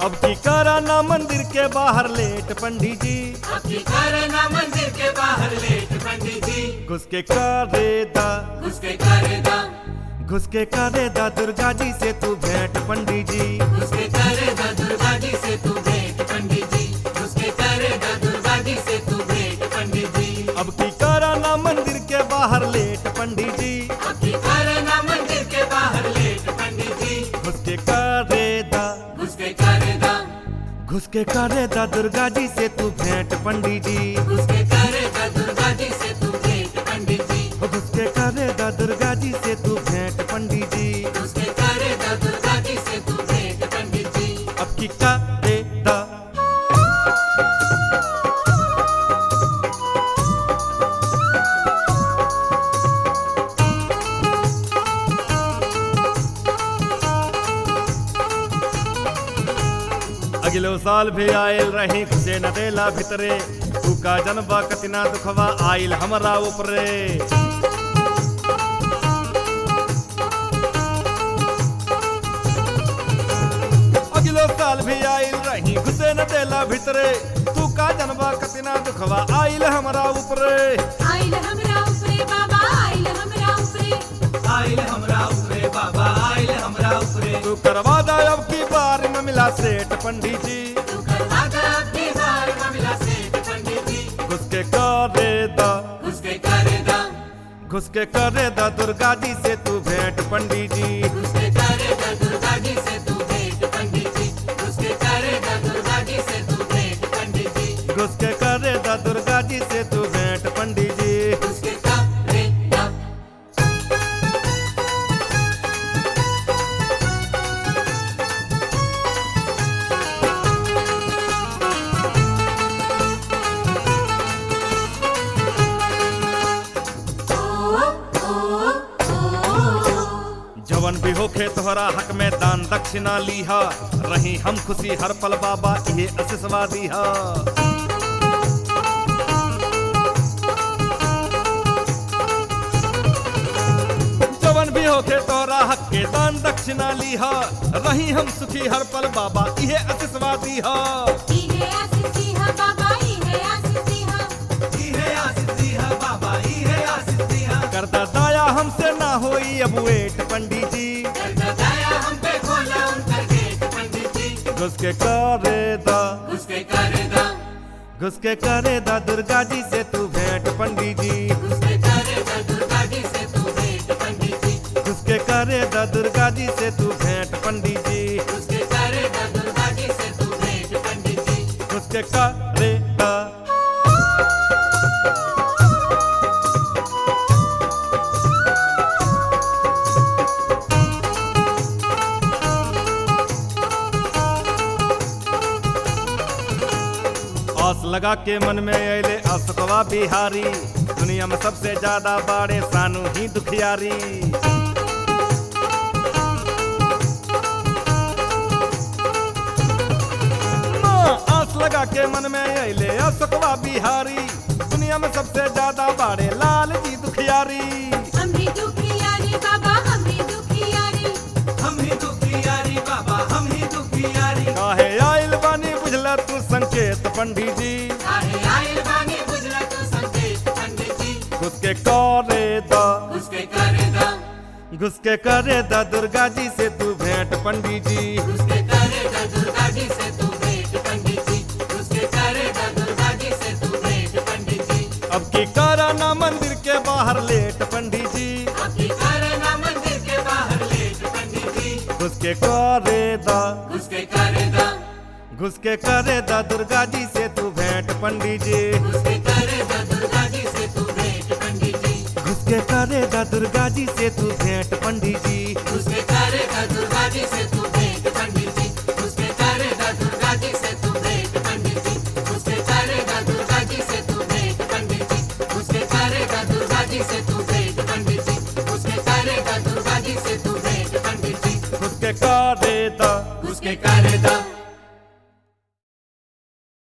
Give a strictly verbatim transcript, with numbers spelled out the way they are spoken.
अब की कराना मंदिर के बाहर लेट पंडित जी, अब की कराना मंदिर के बाहर लेट पंडित जी। घुस के करेदा, घुस के करेदा, घुस के करेदा दुर्गा जी से तू भेंट पंडित जी, घुस के करेदा दुर्गा जी से तू भेंट पंडित जी, घुस के करेदा दुर्गा जी से तू भेंट पंडित जी। अब की कराना मंदिर के बाहर लेट पंडित जी, अब की कराना मंदिर के बाहर लेट पंडित जी। घुस के करेदा, घुस के करेदा, घुस के करेदा दुर्गा जी से तू भेंट पंडित जी, घुस के करेदा दुर्गा जी से तू भेंट पंडित जी, घुस के करेदा दुर्गा जी से तू भेंट पंडित जी, घुस के करेदा दुर्गा जी से तू भेंट पंडित जी। अब की करेदा। अगलो साल भी आयल रही खुशे न देला भितरे, तू का जनबा कतना दुखवा आयल हमरा ऊपरे। अगलो साल भी आयल रही खुशे न देला भितरे, तू का जनबा कतना दुखवा आयल हमरा ऊपरे। आइल हमरा ऊपरे बाबा, आइल हमरा ऊपरे, आइल हमरा ऊपरे बाबा, आइल हमरा ऊपरे। तू करवा दा अब की बार में मिला सेठ पंडित जी, तू करवा दा अब की बार में मिला सेठ पंडित जी। घुस के करेदा, घुस के करेदा, घुस के करेदा दुर्गा जी से तू भेंट पंडित जी, घुस के करेदा दुर्गा जी से तू भेंट पंडित जी, घुस के करेदा दुर्गा जी से तू भेंट पंडित जी, घुस के करेदा दुर्गा जी से तू भेंट पंडित जी। घुस के करेदा। जवन भी होखे तोहरा हक में दान दक्षिणा लीहा, रही हम खुशी हर पल बाबा ये असिसवा दीहा। जवन भी होखे तोहरा हक के दान दक्षिणा लीहा, रही हम सुखी हर पल बाबा ये असिसवा दीहा। इहे आशीष दीहा बाबा, इहे आशीष दीहा, इहे आशीष दीहा बाबा, इहे आशीष दीहा। करता दाया हमसे ना होई अब वेट पंडित जी, करता दया हम पे खोला उनका गेट पंडित जी। घुस के करेदा, घुस के करेदा, घुस के करेदा दुर्गा जी से तू भेंट पंडित जी, घुस के करेदा दुर्गा जी से तू भेंट पंडित जी, घुस के करेदा दुर्गा जी से तू भेंट पंडित जी, घुस के करेदा दुर्गा जी से तू भेंट पंडित जी। घुस के करेदा। आस लगा के मन में अले अशोकवा बिहारी, दुनिया में सबसे ज्यादा बाड़े सानू ही दुखियारी। माँ, आस लगा के मन में अले अशोकवा बिहारी, दुनिया में सबसे ज्यादा बाड़े लाल जी दुखियारी। हमरी दुखियारी बाबा, हमरी दुखियारी, हम ही दुखियारी बाबा, हम ही दुखियारी। काहे आइल बानी बुझला तू संकेत पंडित जी, काहे आइल बानी बुझला तू संकेत पंडित जी। घुस के करेदा, घुस के करेदा, घुस के करेदा दुर्गा जी से तू भेंट पंडित जी, घुस के करेदा दुर्गा जी से तू भेंट पंडित जी, घुस के करेदा दुर्गा जी से तू भेंट पंडित जी। अब की कराना मंदिर के बाहर लेट पंडित जी, अब की कराना मंदिर के बाहर लेट पंडित जी। घुस के करेदा, घुस के करेदा, घुस के करेदा दुर्गा जी से तू भेंट पंडित जी, घुस के करेदा दुर्गा जी से तू भेंट पंडित जी, घुस के करेदा दुर्गा जी से तू भेंट पंडित जी, घुस के करेदा दुर्गा जी से तू भेंट पंडित जी, घुस के करेदा दुर्गा जी से तू भेंट पंडित जी, घुस के करेदा दुर्गा जी से तू भेंट पंडित जी, घुस के करेदा दुर्गा जी से तू भेंट पंडित जी, घुस के करेदा दुर्गा जी से तू भेंट पंडित जी। घुस के करेदा। घुस के करेदा।